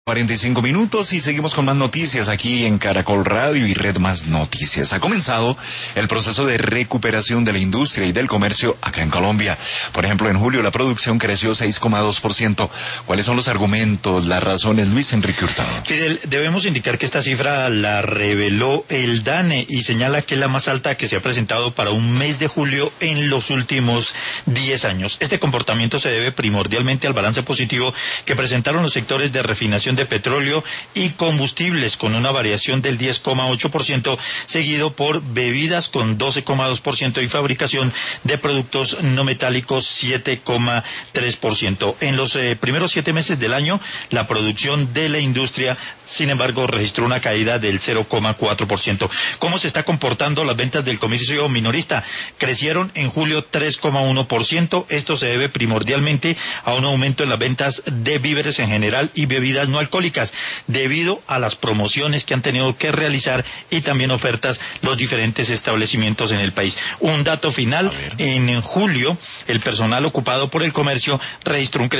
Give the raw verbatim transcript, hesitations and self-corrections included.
cuarenta y cinco minutos y seguimos con más noticias aquí en Caracol Radio y Red Más Noticias. Ha comenzado el proceso de recuperación de la industria y del comercio acá en Colombia. Por ejemplo, en julio la producción creció seis coma dos por ciento. ¿Cuáles son los argumentos, las razones? Luis Enrique Hurtado. Fidel, debemos indicar que esta cifra la reveló el DANE y señala que es la más alta que se ha presentado para un mes de julio en los últimos diez años. Este comportamiento se debe primordialmente al balance positivo que presentaron los sectores de refinación de petróleo y combustibles con una variación del diez coma ocho por ciento, seguido por bebidas con doce coma dos por ciento y fabricación de productos no metálicos siete coma tres por ciento. En los eh, primeros siete meses del año, la producción de la industria, sin embargo, registró una caída del cero coma cuatro por ciento. ¿Cómo se está comportando las ventas del comercio minorista? Crecieron en julio tres coma uno por ciento. Esto se debe primordialmente a un aumento en las ventas de víveres en general y bebidas no alcohólicas, debido a las promociones que han tenido que realizar y también ofertas los diferentes establecimientos en el país. Un dato final, en julio, el personal ocupado por el comercio registró un crecimiento